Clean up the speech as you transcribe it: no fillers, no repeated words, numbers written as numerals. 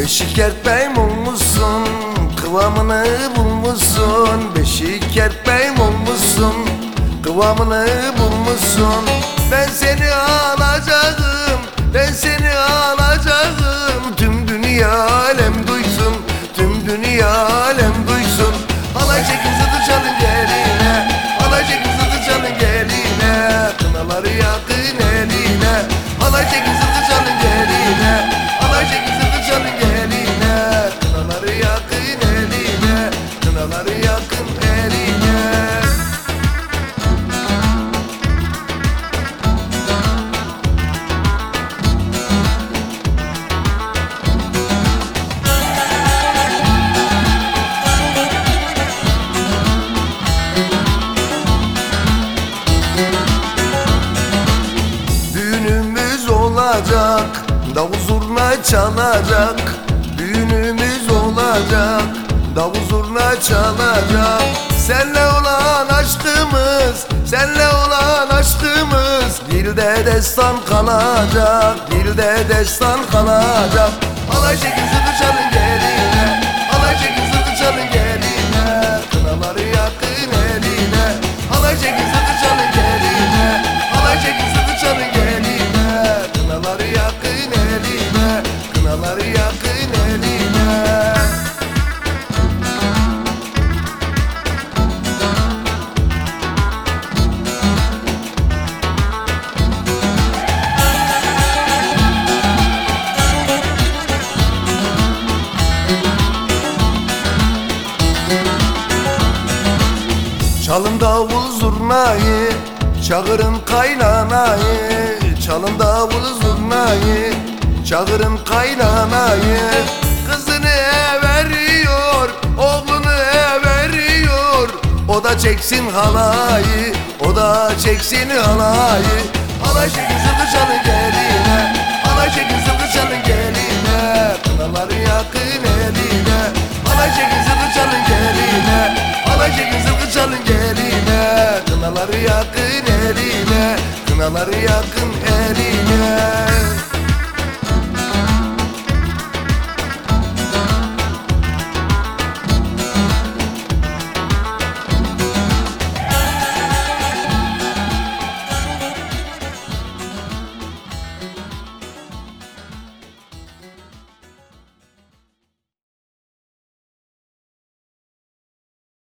Beşik kertmeyim olmuşsun, kıvamını bulmuşsun. Beşik kertmeyim olmuşsun, kıvamını bulmuşsun. Ben seni alacağım, ben seni alacağım. Tüm dünya alem duysun, tüm dünya alem duysun. Halay çekin zıdı çalın geline, halay çekin zıdı çalın geline. Kınaları yakın eline, halay çekin zıdı çalın geline, halay çekin zıdı çalın geline. Kınaları yakın eline, kınaları yakın eline. Düğünümüz olacak, davul zurna çalacak. Düğünümüz olacak, davul zurna çalacak. Senle olan aşkımız, senle olan aşkımız dilde destan kalacak, dilde destan kalacak. Halay çekin zıdı çalın geline, halay çekin zıdı çalın geline. Kınaları yakın eline, halay çekin zıdı çalın geline, halay çekin zıdı çalın geline. Kınaları yakın eline, kınaları yakın eline. Çalın davul zurnayı, çağırın kaynanayı. Çalın davul zurnayı, çağırın kaynanayı. Kızını veriyor, oğlunu veriyor. O da çeksin halayı, o da çeksin halayı. Halay çekin zıdı çalın geline, halay çekin zıdı çalın geline. Kınaları yakın eline, halay çekin zıdı çalın geline, halay çekin zıdı çalın geline. Kınaları yakın eline, kınaları yakın eline.